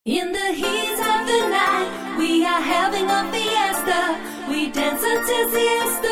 In the heat of the night, we are having a fiesta. We dance until siesta.